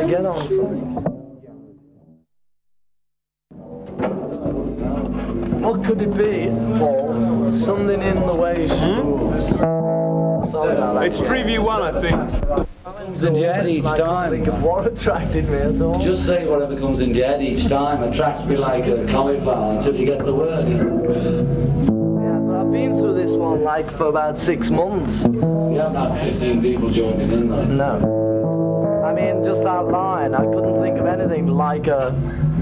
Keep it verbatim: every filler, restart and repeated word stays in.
to get on something. What could it be, Paul? Something in the way she moves. Sorry about that. It's preview one, I think. Comes in your head each I time. couldn't think of what attracted me at all. Just say whatever comes in your head each time. Attracts me like a cauliflower until you get the word. You know? Yeah, but I've been through this one like for about six months. You haven't had fifteen people joining in though. No. I mean, just that line, I couldn't think of anything like a